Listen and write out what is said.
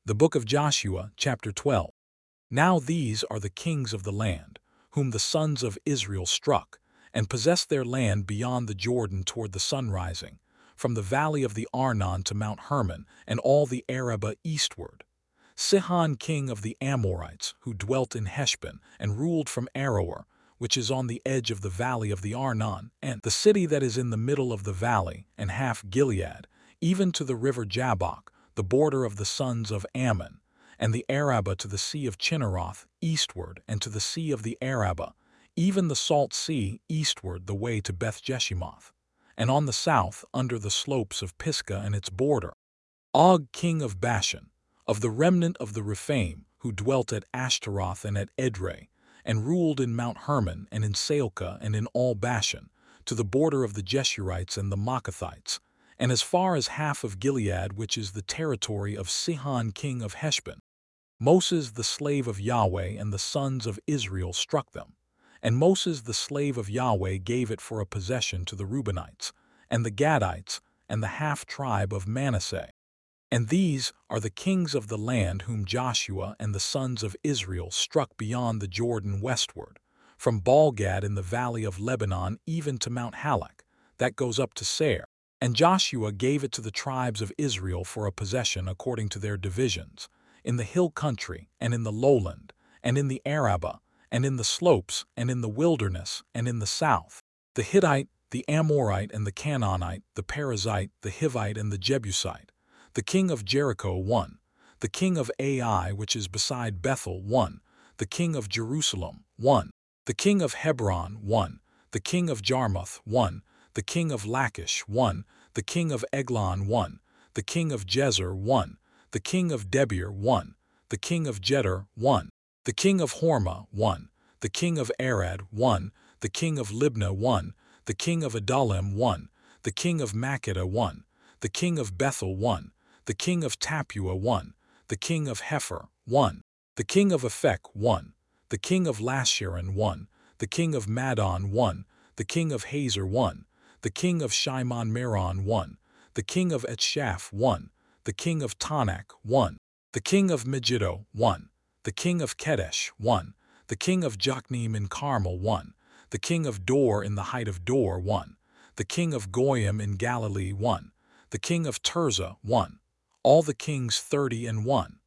The Book of Joshua, chapter 12. Now these are the kings of the land, whom the sons of Israel struck, and possessed their land beyond the Jordan toward the sun rising, from the valley of the Arnon to Mount Hermon, and all the Arabah eastward. Sihon king of the Amorites, who dwelt in Heshbon, and ruled from Aroer, which is on the edge of the valley of the Arnon, and the city that is in the middle of the valley, and half Gilead, even to the river Jabbok, the border of the sons of Ammon, and the Arabah to the sea of Chinneroth eastward, and to the sea of the Arabah, even the salt sea eastward the way to Beth-Jeshimoth, and on the south under the slopes of Pisgah and its border. Og king of Bashan, of the remnant of the Rephaim, who dwelt at Ashtaroth and at Edrei, and ruled in Mount Hermon and in Salcah and in all Bashan, to the border of the Jeshurites and the Maacathites, and as far as half of Gilead, which is the territory of Sihon king of Heshbon. Moses the slave of Yahweh and the sons of Israel struck them, and Moses the slave of Yahweh gave it for a possession to the Reubenites, and the Gadites, and the half-tribe of Manasseh. And these are the kings of the land whom Joshua and the sons of Israel struck beyond the Jordan westward, from Baal-gad in the valley of Lebanon even to Mount Halak, that goes up to Seir. And Joshua gave it to the tribes of Israel for a possession according to their divisions, in the hill country, and in the lowland, and in the Arabah, and in the slopes, and in the wilderness, and in the south. The Hittite, the Amorite, and the Canaanite, the Perizzite, the Hivite, and the Jebusite. The king of Jericho 1, the king of Ai which is beside Bethel 1, the king of Jerusalem 1, the king of Hebron 1, the king of Jarmuth 1, the king of Lachish 1, the king of Eglon 1, the king of Jezer 1, the king of Debir 1, the king of Jeter 1, the king of Hormah 1, the king of Arad 1, the king of Libnah 1, the king of Adullam 1, the king of Makkedah 1, the king of Bethel 1, the king of Tapua 1, the king of Hepher 1, the king of Aphek 1, the king of Lasharon 1, the king of Madon 1, the king of Hazer 1, the king of Shimon Meron 1, the king of Etshaph 1, the king of Tanakh 1, the king of Megiddo 1, the king of Kedesh 1, the king of Jokneam in Carmel 1, the king of Dor in the height of Dor 1, the king of Goyim in Galilee 1, the king of Tirzah 1, all the kings 30 and 1.